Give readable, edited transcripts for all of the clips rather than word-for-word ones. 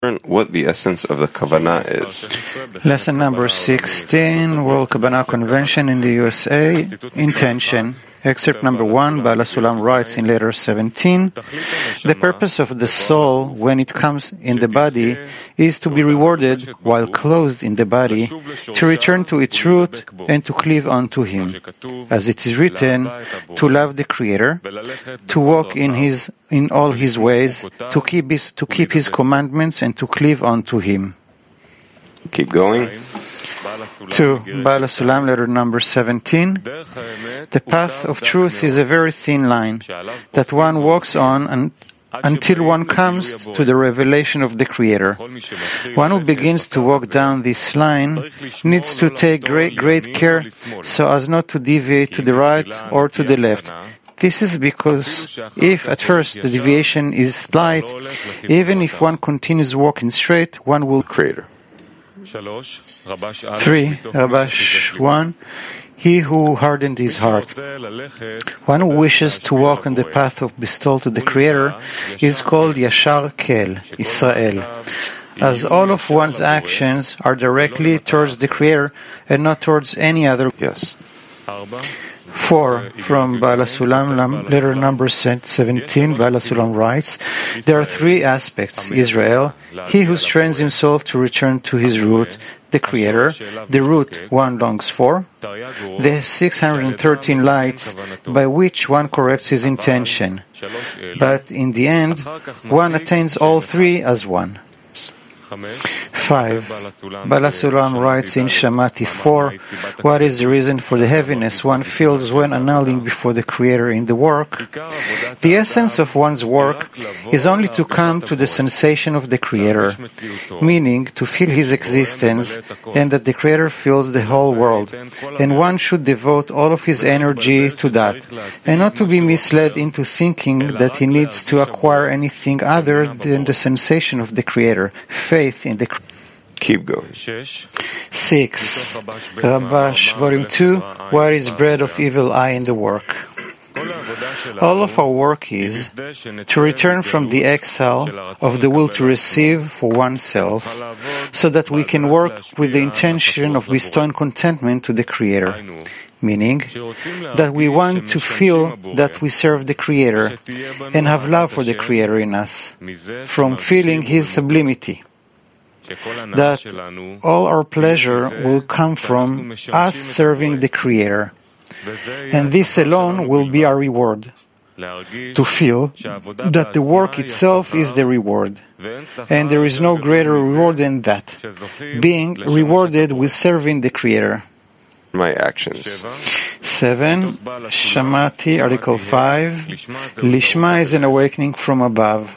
what the essence of the Kavanah is. Lesson number 16, World Kavanah Convention in the USA, Intention. Excerpt number 1, Baal HaSulam writes in letter 17, the purpose of the soul when it comes in the body is to be rewarded while clothed in the body, to return to its root and to cleave unto Him. As it is written, to love the Creator, to walk in all His ways, to keep His commandments and to cleave unto Him. Keep going. 2. Baal HaSulam, letter number 17. The path of truth is a very thin line that one walks on until one comes to the revelation of the Creator. One who begins to walk down this line needs to take great care so as not to deviate to the right or to the left. This is because if at first the deviation is slight, even if one continues walking straight, one will Creator. 3. Rabash 1. He who hardened his heart. One who wishes to walk on the path of bestowal to the Creator is called Yashar Kel, Israel, as all of one's actions are directly towards the Creator and not towards any other. Yes. 4. From Baal HaSulam, letter number 17, Baal HaSulam writes, there are three aspects, Israel, he who strains himself to return to his root, the Creator, the root one longs for, the 613 lights by which one corrects his intention. But in the end, one attains all three as one. 5. Baal HaSulam writes in Shamati 4, what is the reason for the heaviness one feels when annulling before the Creator in the work? The essence of one's work is only to come to the sensation of the Creator, meaning to feel His existence and that the Creator fills the whole world, and one should devote all of his energy to that, and not to be misled into thinking that he needs to acquire anything other than the sensation of the Creator, faith in the Creator. Keep going. 6. Rabash, Volume 2, what is bread of evil eye in the work? All of our work is to return from the exile of the will to receive for oneself, so that we can work with the intention of bestowing contentment to the Creator, meaning that we want to feel that we serve the Creator and have love for the Creator in us, from feeling His sublimity. That all our pleasure will come from us serving the Creator, and this alone will be our reward, to feel that the work itself is the reward, and there is no greater reward than that, being rewarded with serving the Creator. My actions. 7. Shamati, Article 5. Lishma is an awakening from above.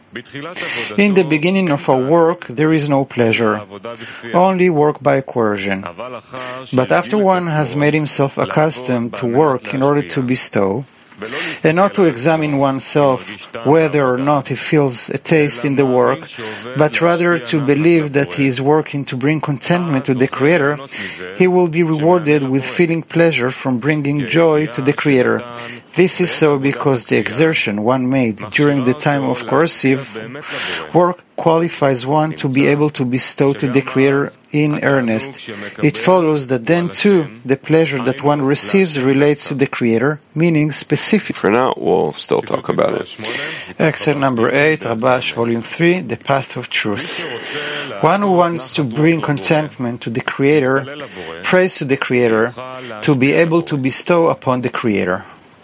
In the beginning of our work, there is no pleasure, only work by coercion. But after one has made himself accustomed to work in order to bestow, and not to examine oneself whether or not he feels a taste in the work, but rather to believe that he is working to bring contentment to the Creator, he will be rewarded with feeling pleasure from bringing joy to the Creator. This is so because the exertion one made during the time of coercive work qualifies one to be able to bestow to the Creator in earnest. It follows that then too the pleasure that one receives relates to the Creator, meaning specific. For now, we'll still talk about it. Excerpt number 8, Rabash, Volume 3, The Path of Truth. One who wants to bring contentment to the Creator prays to the Creator to be able to bestow upon the Creator.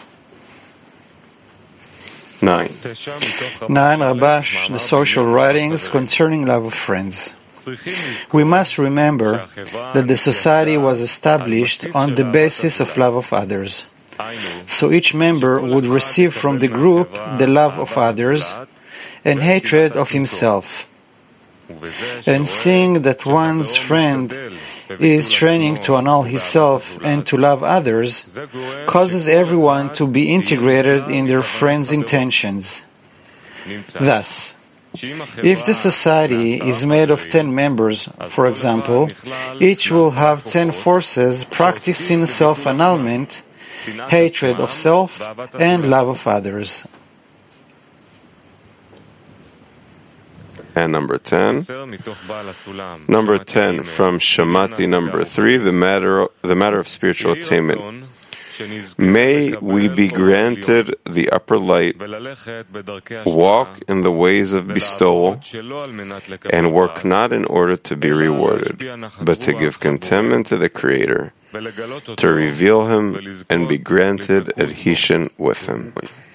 9. 9. Rabash, the social writings concerning love of friends. We must remember that the society was established on the basis of love of others. So each member would receive from the group the love of others and hatred of himself. And seeing that one's friend is training to annul himself and to love others, causes everyone to be integrated in their friend's intentions. Thus, if the society is made of 10 members, for example, each will have 10 forces practicing self-annulment, hatred of self, and love of others. And number 10. Number 10 from Shamati number 3, the matter of spiritual attainment. May we be granted the upper light, walk in the ways of bestowal, and work not in order to be rewarded, but to give contentment to the Creator, to reveal Him, and be granted adhesion with Him.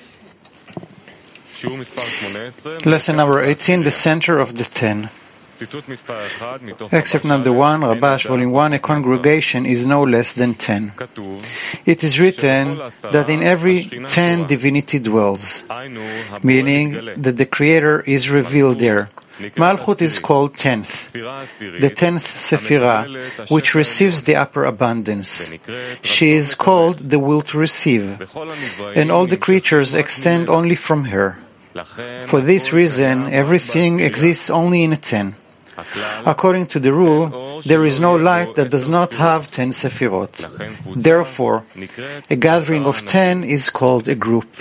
Lesson number 18, the center of the 10. Excerpt number 1, Rabash, Volume 1, a congregation is no less than 10. It is written that in every 10 divinity dwells, meaning that the Creator is revealed there. Malchut is called 10th, the 10th Sephirah, which receives the upper abundance. She is called the will to receive, and all the creatures extend only from her. For this reason, everything exists only in a 10. According to the rule, there is no light that does not have 10 Sephirot. Therefore, a gathering of 10 is called a group.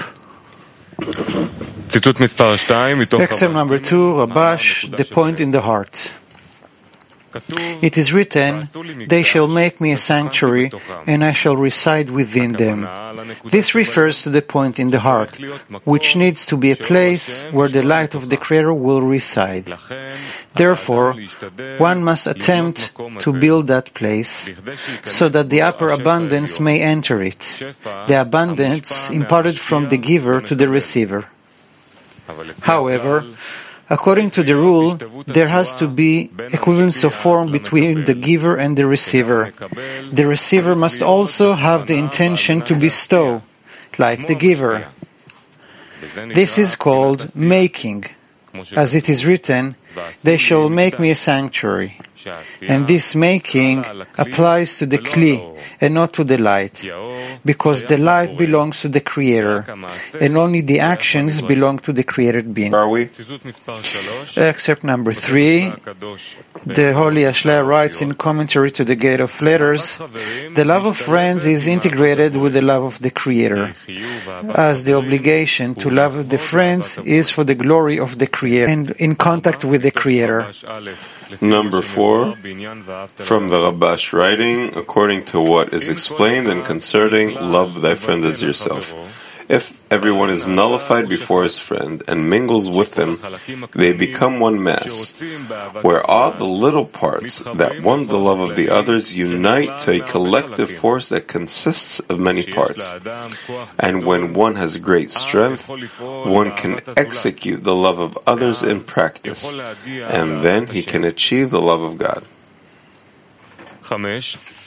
Excerpt number 2, Rabash, the point in the heart. It is written, they shall make me a sanctuary, and I shall reside within them. This refers to the point in the heart, which needs to be a place where the light of the Creator will reside. Therefore, one must attempt to build that place, so that the upper abundance may enter it, the abundance imparted from the giver to the receiver. However, according to the rule, there has to be equivalence of form between the giver and the receiver. The receiver must also have the intention to bestow, like the giver. This is called making. As it is written, they shall make me a sanctuary. And this making applies to the Kli and not to the light, because the light belongs to the Creator, and only the actions belong to the created being. Are we? Excerpt number 3, the Holy Ashla writes in commentary to the Gate of Letters, the love of friends is integrated with the love of the Creator, as the obligation to love the friends is for the glory of the Creator and in contact with the Creator. Number 4, from the Rabash writing, according to what is explained and concerning love thy friend as yourself. If everyone is nullified before his friend and mingles with him, they become one mass, where all the little parts that want the love of the others unite to a collective force that consists of many parts. And when one has great strength, one can execute the love of others in practice, and then he can achieve the love of God. 5.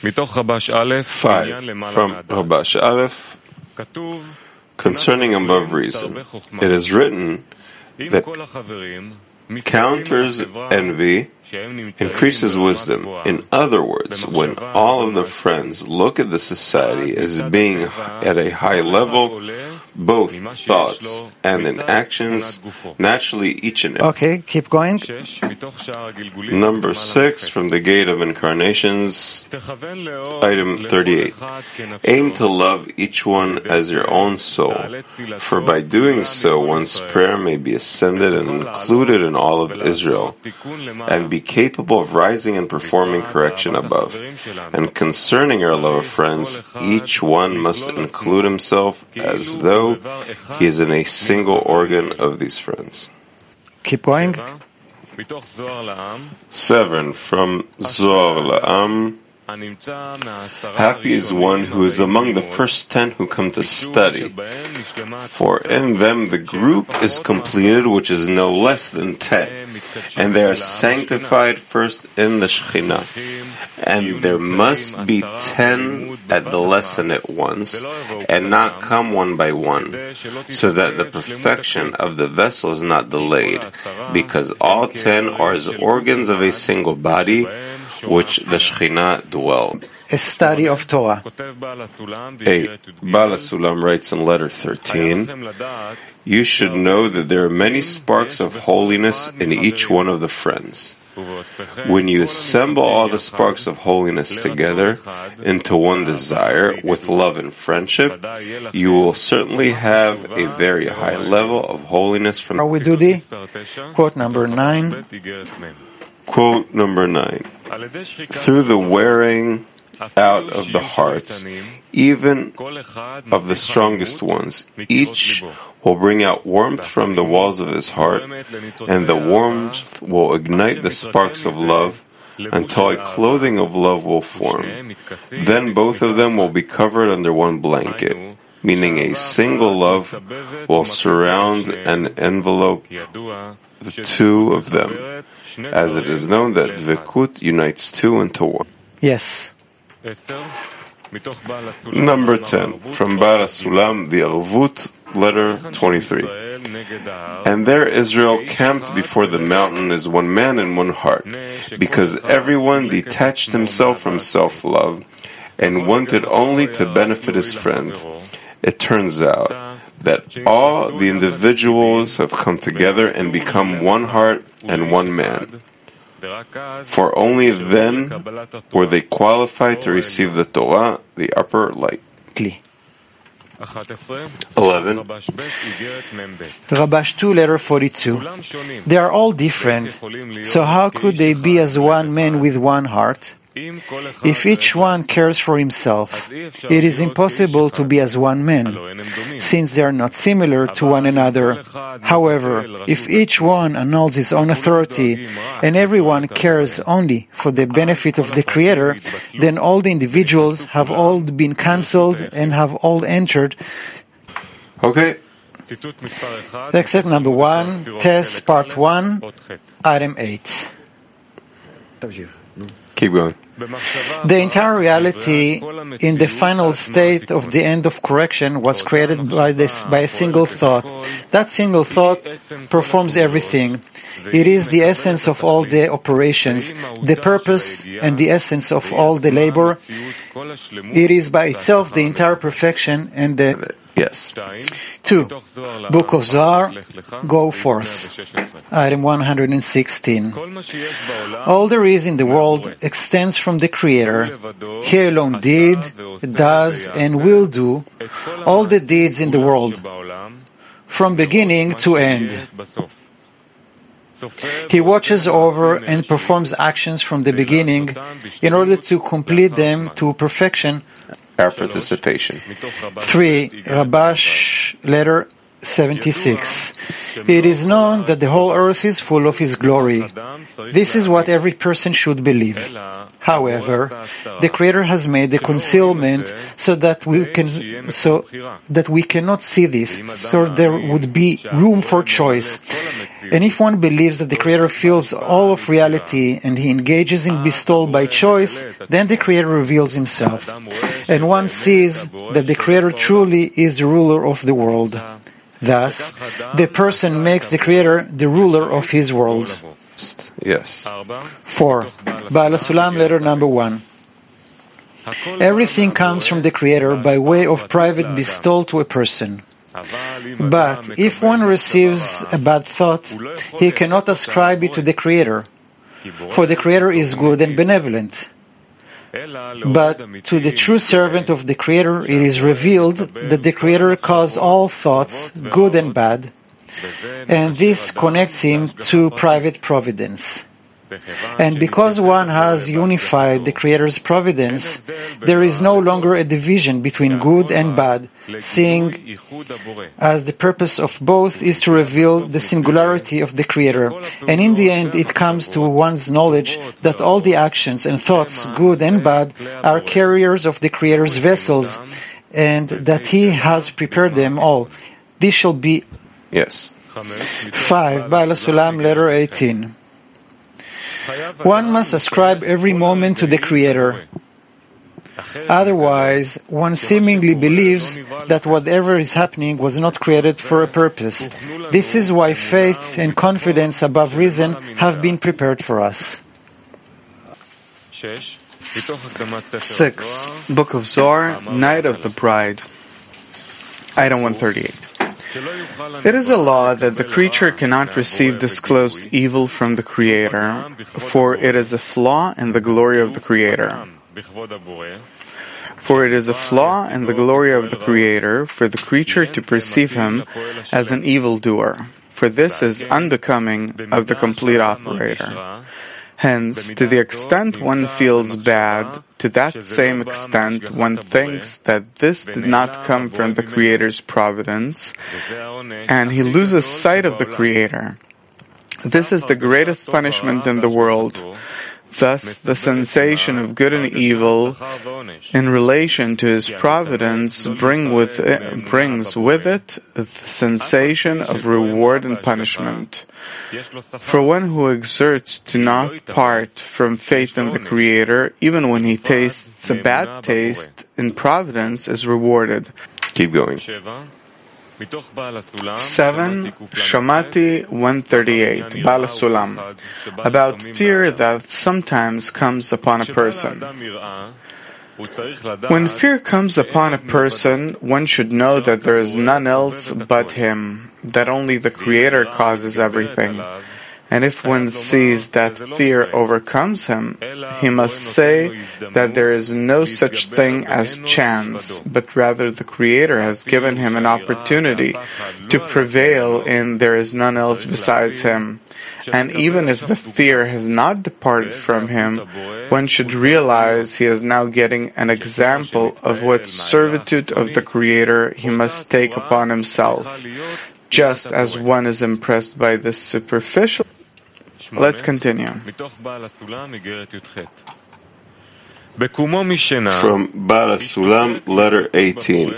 From Rabash Aleph, concerning above reason, it is written that counters envy, increases wisdom. In other words, when all of the friends look at the society as being at a high level, both thoughts and in actions, naturally each and every. Okay, keep going. Number 6 from the Gate of Incarnations, item 38. Aim to love each one as your own soul, for by doing so one's prayer may be ascended and included in all of Israel, and be capable of rising and performing correction above. And concerning our love of friends, each one must include himself as though he is in a single organ of these friends. Keep going. 7 from Zohar La'am. Happy is one who is among the first 10 who come to study, for in them the group is completed, which is no less than 10, and they are sanctified first in the Shekhinah. And there must be 10 at the lesson at once, and not come one by one, so that the perfection of the vessel is not delayed, because all 10 are as organs of a single body, which the Shekhinah dwell. A study of Torah. 8. Bala Sulam writes in letter 13, you should know that there are many sparks of holiness in each one of the friends. When you assemble all the sparks of holiness together into one desire with love and friendship, you will certainly have a very high level of holiness from. Are we do the quote number 9? Quote number 9. Through the wearing out of the hearts, even of the strongest ones, each will bring out warmth from the walls of his heart, and the warmth will ignite the sparks of love until a clothing of love will form. Then both of them will be covered under one blanket, meaning a single love will surround and envelope the two of them, as it is known that Dvekut unites two into one. Yes. Number 10, from Baal HaSulam, the Arvut, letter 23. And there Israel camped before the mountain as one man and one heart, because everyone detached himself from self-love and wanted only to benefit his friend. It turns out that all the individuals have come together and become one heart and one man. For only then were they qualified to receive the Torah, the upper light. 11. Rabash 2, letter 42. They are all different, so how could they be as one man with one heart? If each one cares for himself, it is impossible to be as one man, since they are not similar to one another. However, if each one annuls his own authority, and everyone cares only for the benefit of the Creator, then all the individuals have all been cancelled and have all entered. Okay. Except number 1, test part 1, item 8. Keep going. The entire reality in the final state of the end of correction was created by a single thought. That single thought performs everything. It is the essence of all the operations, the purpose and the essence of all the labor. It is by itself the entire perfection and the... Yes. 2. Book of Zohar, go forth. Item 116. All there is in the world extends from the Creator. He alone did, does, and will do all the deeds in the world, from beginning to end. He watches over and performs actions from the beginning in order to complete them to perfection. Our participation. 3. Rabash, letter 76. It is known that the whole earth is full of His glory. This is what every person should believe. However, the Creator has made a concealment so that we cannot see this, so there would be room for choice. And if one believes that the Creator fills all of reality and he engages in bestowal by choice, then the Creator reveals Himself. And one sees that the Creator truly is the ruler of the world. Thus, the person makes the Creator the ruler of his world. Yes. 4. Baal HaSulam, letter number 1. Everything comes from the Creator by way of private bestowal to a person. But if one receives a bad thought, he cannot ascribe it to the Creator, for the Creator is good and benevolent. But to the true servant of the Creator it is revealed that the Creator caused all thoughts, good and bad, and this connects him to private providence. And because one has unified the Creator's providence, there is no longer a division between good and bad, seeing as the purpose of both is to reveal the singularity of the Creator. And in the end, it comes to one's knowledge that all the actions and thoughts, good and bad, are carriers of the Creator's vessels, and that He has prepared them all. This shall be... Yes. 5. Baal HaSulam, letter 18. One must ascribe every moment to the Creator. Otherwise, one seemingly believes that whatever is happening was not created for a purpose. This is why faith and confidence above reason have been prepared for us. 6. Book of Zohar, Night of the Bride. Item 138. It is a law that the creature cannot receive disclosed evil from the Creator, for it is a flaw in the glory of the Creator. For it is a flaw in the glory of the Creator for the creature to perceive him as an evildoer, for this is unbecoming of the complete operator. Hence, to the extent one feels bad, to that same extent one thinks that this did not come from the Creator's providence, and he loses sight of the Creator. This is the greatest punishment in the world. Thus, the sensation of good and evil in relation to his providence brings with it the sensation of reward and punishment. For one who exerts to not part from faith in the Creator, even when he tastes a bad taste in providence, is rewarded. Keep going. 7. Shamati 138, Bal Sulam, about fear that sometimes comes upon a person. When fear comes upon a person, one should know that there is none else but him, that only the Creator causes everything. And if one sees that fear overcomes him, he must say that there is no such thing as chance, but rather the Creator has given him an opportunity to prevail in there is none else besides him. And even if the fear has not departed from him, one should realize he is now getting an example of what servitude of the Creator he must take upon himself, just as one is impressed by this superficial. Let's continue. From Bal Sulam, letter 18.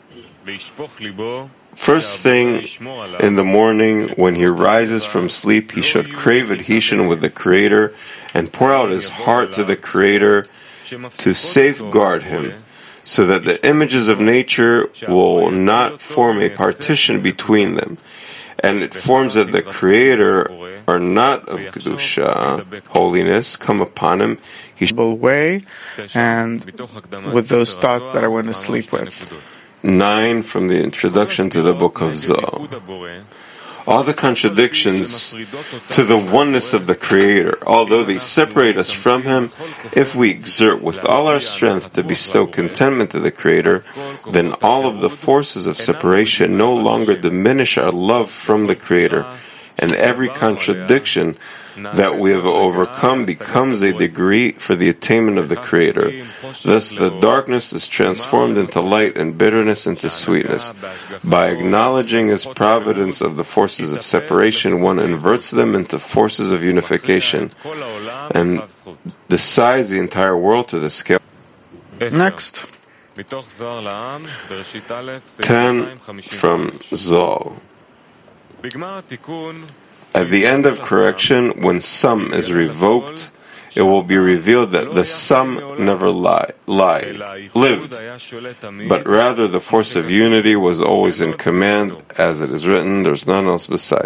First thing in the morning, when he rises from sleep, he should crave adhesion with the Creator and pour out his heart to the Creator to safeguard him, so that the images of nature will not form a partition between them. And it forms that the Creator are not of Kedusha, holiness, come upon him. He way, and with those thoughts that I went to sleep with. 9 from the introduction to the book of Zohar. All the contradictions to the oneness of the Creator, although they separate us from Him, if we exert with all our strength to bestow contentment to the Creator, then all of the forces of separation no longer diminish our love from the Creator, and every contradiction that we have overcome becomes a degree for the attainment of the Creator. Thus the darkness is transformed into light and bitterness into sweetness. By acknowledging His providence of the forces of separation, one inverts them into forces of unification and decides the entire world to the scale. Next. 10 from Zohar. At the end of correction, when sum is revoked, it will be revealed that the sum never lived, but rather the force of unity was always in command, as it is written, there's none else besides.